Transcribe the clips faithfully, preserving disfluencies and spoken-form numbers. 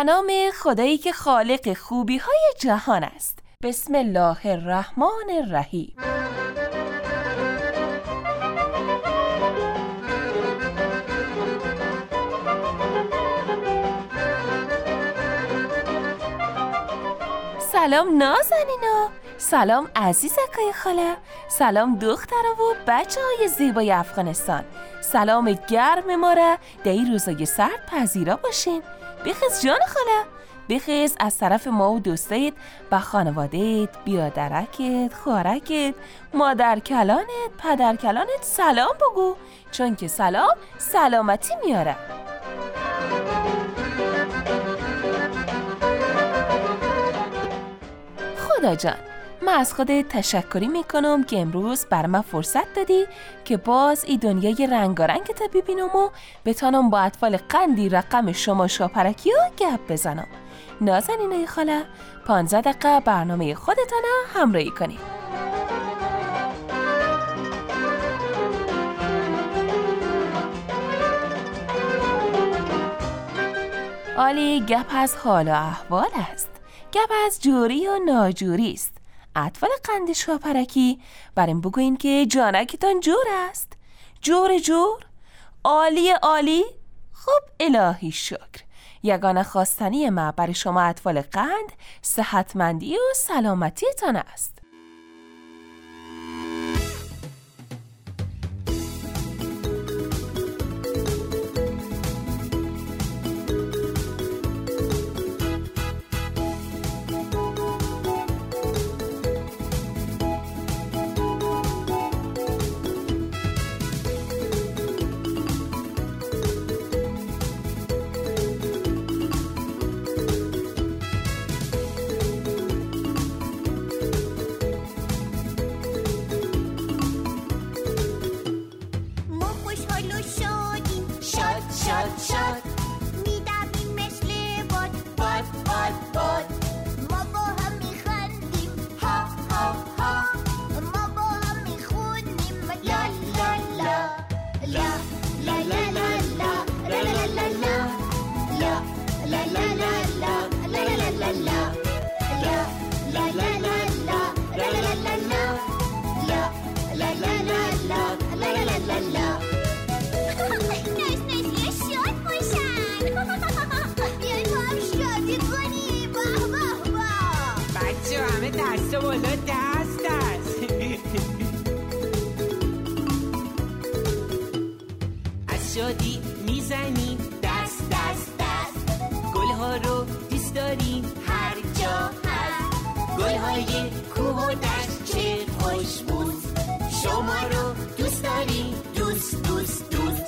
به نام خدایی که خالق خوبی های جهان است. بسم الله الرحمن الرحیم. سلام نازنینا، سلام عزیزکای خاله، سلام دخترا و بچه های زیبای افغانستان. سلام گرم ما را در این روزای سرد پذیرا باشین. بخیز جان خاله، بخیز از طرف ما و دوستایت با خانوادهت، بیادرکت، خوارکت، مادر کلانت، پدر کلانت سلام بگو، چون که سلام سلامتی میاره. خدا جان، من از خودت تشکری میکنم که امروز بر من فرصت دادی که باز ای دنیای رنگارنگت ببینم و بتانم با اطفال قندی رقم شما شاپرکی ها گپ بزنم. نازنینای خاله، پانزده دقیقه برنامه خودتان همراهی کنید. آلی گپ از حال و احوال است، گپ از جوری و ناجوری است. اطفال قند شاپرکی بریم بگوین که جانکتان جور است. جور جور؟ عالی عالی؟ خب الهی شکر. یگانه خواستنی ما برای شما اطفال قند صحتمندی و سلامتیتان است. شادی میزنیم دست دست دست، گلها رو دوست داریم هر جا هست، گلهای کوه و دشت چه خوشبوست، شما رو دوست داریم دوست دوست دوست.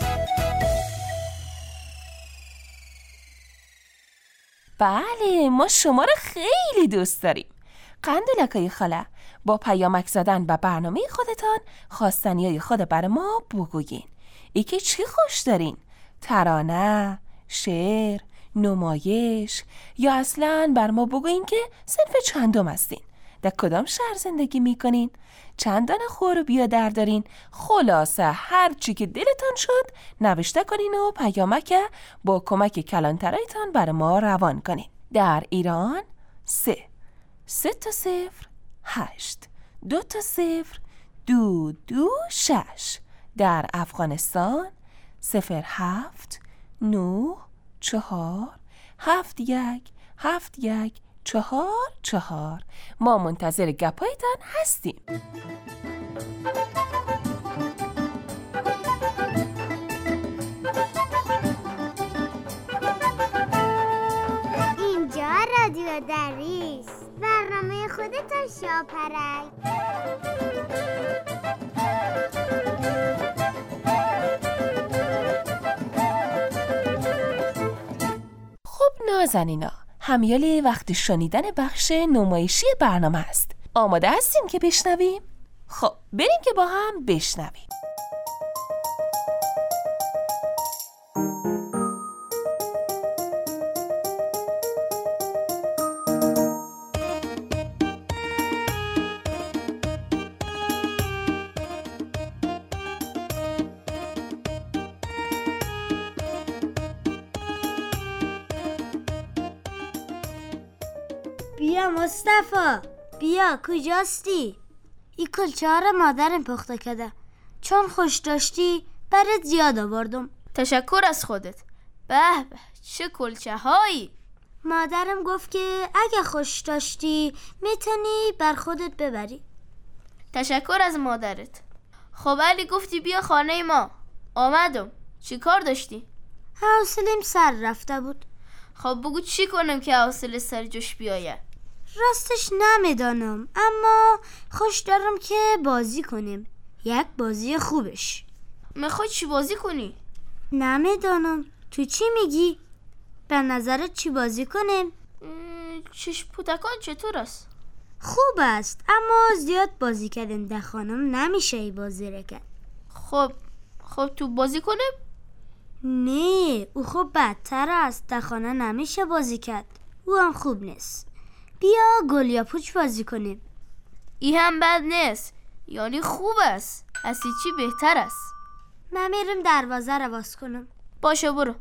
بله، ما شما رو خیلی دوست داریم. قندولکای خاله، با پیامک زدن به برنامه خودتان خواستنیای خود بر ما بگویین. ای که چی خوش دارین؟ ترانه، شعر، نمایش، یا اصلاً بر ما بگوین که صنف چندم هستین، در کدام شهر زندگی میکنین، چندان خور و بیادر دارین. خلاصه هر چی که دلتان شد نوشته کنین و پیامک با کمک کلانترایتان بر ما روان کنین. در ایران سه سه تا صفر هشت دو تا صفر دو دو شش. در افغانستان صفر هفت نه چهار هفت یک هفت یک چهار چهار. ما منتظر گپایتان هستیم. اینجا رادیو دریس، برنامه خودتان شاپرک. نازنینا، همیالی وقت شنیدن بخش نمایشی برنامه است. آماده هستیم که بشنویم؟ خب بریم که با هم بشنویم. بیا مصطفی، بیا کجاستی؟ این کلچه ها را مادرم پخته کرده، چون خوش داشتی برات زیاد آوردم. تشکر از خودت. به به چه کلچه هایی. مادرم گفت که اگه خوش داشتی میتونی بر خودت ببری. تشکر از مادرت. خب علی گفتی بیا خانه ما. آمدم. چی کار داشتی؟ حوصله‌ام سر رفته بود. خب بگو چی کنم که حوصله سر جوش بیاید؟ راستش نمیدانم، اما خوش دارم که بازی کنیم، یک بازی خوبش. میخوای چی بازی کنی؟ نمیدانم، تو چی میگی؟ به نظرت چی بازی کنیم؟ چشم پوتکان چطور است؟ خوب است، اما زیاد بازی کردن در خانم نمیشه ای بازی را کرد. خب خب تو بازی کنیم؟ نه، او خوب بدتر است، در خانه نمیشه بازی کرد، او هم خوب نیست. بیا گل یا پوچ بازی کنیم. ای هم بد نیست، یعنی خوب است. از چی بهتر است؟ من میرم دروازه را باز کنم. باشه برو.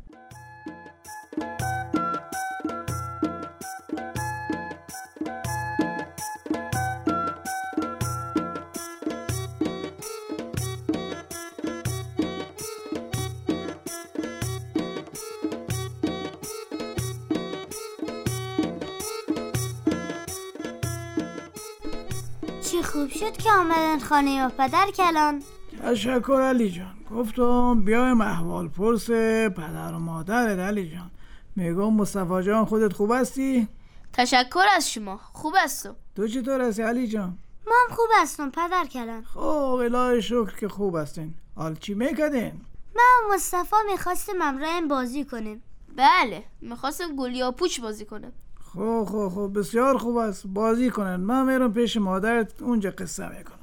چه خوب شد که آمدن خانه ما پدر کلان. تشکر علی جان. گفتم بیایم احوال پرس پدر و مادرت علی جان. میگم مصطفی جان خودت خوب هستی؟ تشکر از شما. خوب هستم. تو چطور هستی علی جان؟ ما هم خوب هستم پدر کلان. خب الهی شکر که خوب هستین. حال چی میکردین؟ من و مصطفی میخواستیم امراه بازی کنیم. بله میخواستم گل یا پوچ بازی کنم. خب خب خب بسیار خوب است، بازی کنن. من میرم پیش مادرت اونجا قصه میکنم.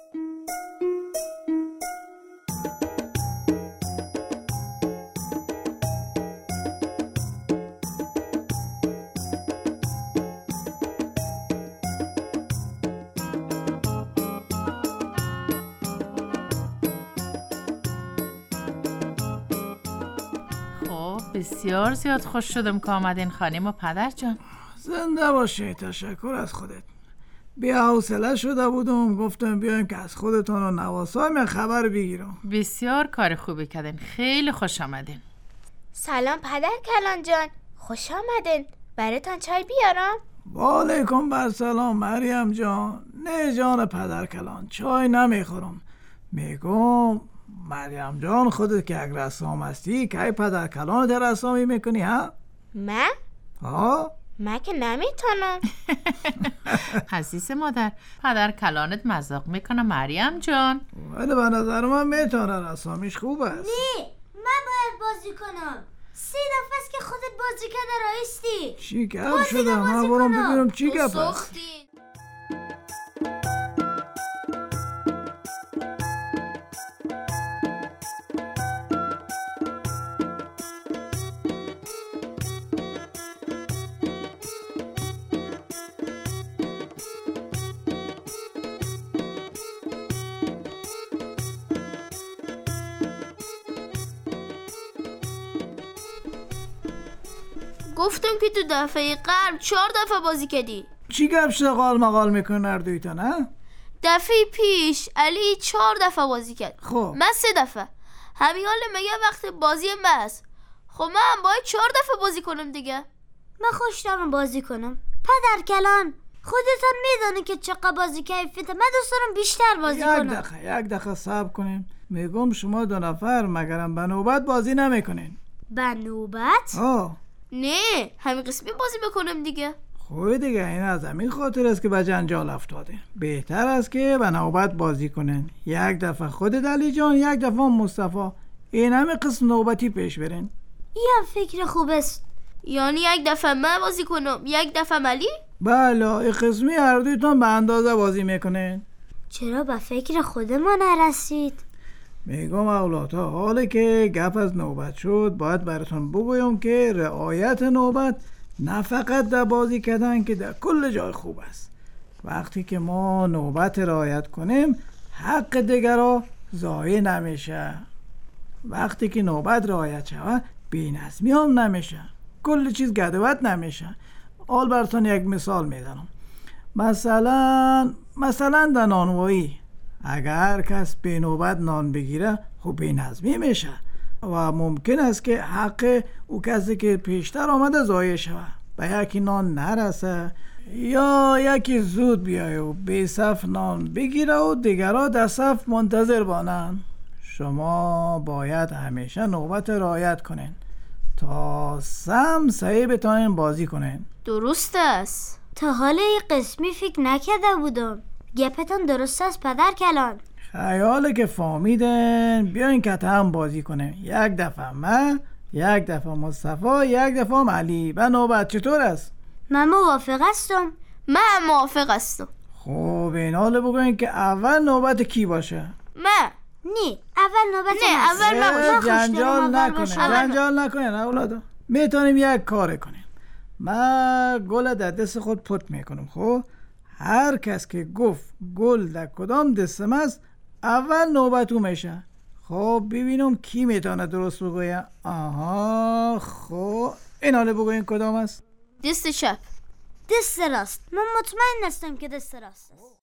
بسیار زیاد خوش شدم که آمدین خانه ما پدر جان. زنده باشه. تشکر از خودت. بیا حوصله شده بودم گفتم بیایم که از خودتون و نواسایم خبر بگیرم. بسیار کار خوبی کردین، خیلی خوش آمدین. سلام پدر کلان جان، خوش آمدین. براتون چای بیارم؟ و علیکم بر سلام مریم جان. نه جان پدر کلان، چای نمیخورم. میگم مریم جان خودت که یک رسام هستی که پدر کلان در رسامی میکنی ها؟ من؟ ها؟ من که نمیتونم. عزیز مادر، پدر کلانت مذاق میکنه مریم جان. ولی به نظر من میتونه، رسامیش خوب است. نه من باید بازی کنم. سه دفعه است که خودت بازی کرده رایستی. چی گپ شده؟ من برم ببینم چی گپ است. سختی. گفتم که تو دفعه قبل چهار دفعه بازی کردی. چی گپ شده قال مقال میکنه هر دویتا نه؟ دفعه پیش علی چهار دفعه بازی کرد. خب من سه دفعه. همین حال میگه وقت بازی بس. خب من باید چهار دفعه بازی کنم دیگه. من خوش دارم بازی کنم. پدر کلان خودتون میدونی که چقدر بازی کیفیته. من دوست دارم بیشتر بازی یک کنم. یک دقیقه یک دقیقه صبر کنیم. میگم شما دو نفر مگرم به نوبت بازی نمیکنین؟ به نوبت؟ آه نه همین قسمی بازی بکنم دیگه. خوبه دیگه، این از همین خاطر است که به جنجال افتاده. بهتر است که به نوبت بازی کنن. یک دفعه خودت علی جان، یک دفعه مصطفی. این همه قسم نوبتی پیش برین. این فکر خوب است. یعنی یک دفعه من بازی کنم یک دفعه ملی؟ بله این قسمی هر دویتون به اندازه بازی میکنن. چرا به فکر خود ما نرسید؟ میگم اولادها حالا که گپ از نوبت شد باید براتون بگویم که رعایت نوبت نه فقط در بازی کردن که در کل جای خوب است. وقتی که ما نوبت رعایت کنیم حق دیگرها ضایع نمیشه. وقتی که نوبت رعایت شود بی‌نظمی هم نمیشه، کل چیز گدوت نمیشه. حال براتون یک مثال میزنم. مثلا مثلا در نانوایی اگر کس به نوبت نان بگیره خب بی‌نظمی میشه و ممکن است که حق او کسی که پیشتر آمده ضایع شود، به یکی نان نرسه یا یکی زود بیایه و به صف نان بگیره و دیگرها در صف منتظر بانن. شما باید همیشه نوبت رعایت کنین تا سم صحیح بتونین بازی کنین. درست است. تا حالا این قسمی فکر نکرده بودم. گپتان درست است پدر کلان. خیاله که فهمیدن. بیاین که هم بازی کنیم. یک دفعه من، یک دفعه مصطفی، یک دفعه هم علی. به نوبت چطور است؟ من موافق هستم. من موافق هستم. خب این حال بگوین که اول نوبت کی باشه؟ من. نه اول نوبت نه اول من باشه. جنجال نکنین جنجال نکنین اولادا. میتونیم یک کار کنیم. من گل در دست خود پت میکنم. خب هر کس که گفت گل در کدام دستم است اول نوبت او میشه. خب ببینم کی میتونه درست بگویه. آها خب این حاله بگوین کدام است؟ دست چپ. دست راست. من مطمئن هستم که دست راست است.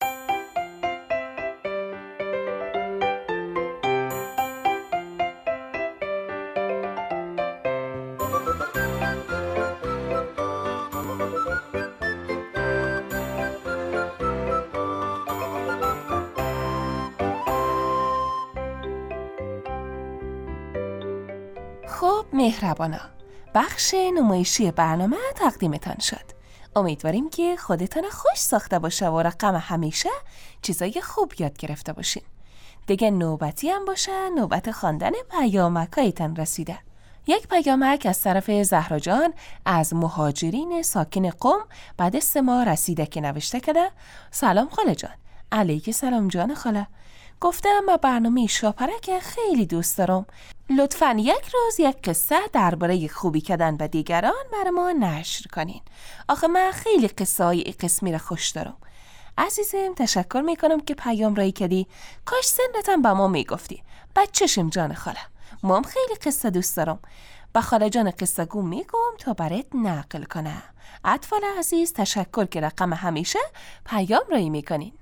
خب مهربانا، بخش نمایشی برنامه تقدیمتان شد. امیدواریم که خودتان خوش ساخته باشه و رقم همیشه چیزای خوب یاد گرفته باشین. دیگه نوبتی هم باشه نوبت خواندن پیامکایتان رسیده. یک پیامک از طرف زهرا جان از مهاجرین ساکن قم به دست ما رسیده که نوشته کده: سلام خاله جان. علیک سلام جان خاله. گفتم ما برنامه شاپرک خیلی دوست دارم. لطفاً یک روز یک قصه درباره خوبی کردن به دیگران برای ما نشر کنین. آخه من خیلی قصه های ای قسمی را خوش دارم. عزیزم تشکر میکنم که پیام رای کردی. کاش سنتم با ما میگفتی. بچشم جان خاله. مام خیلی قصه دوست دارم. با خاله جان قصه گو میگم تا برات نقل کنه. اطفال عزیز تشکر که رقم همیشه پیام رای میکنین.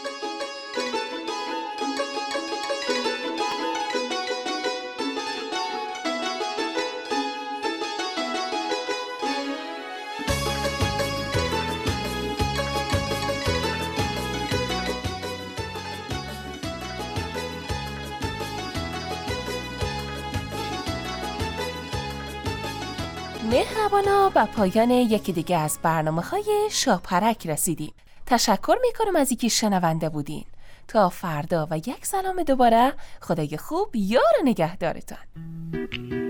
مهربانا به پایان یکی دیگه از برنامه‌های شاپرک رسیدیم. تشکر میکنم از اینکه شنونده بودین. تا فردا و یک سلام دوباره. خدای خوب یار نگهدارتان.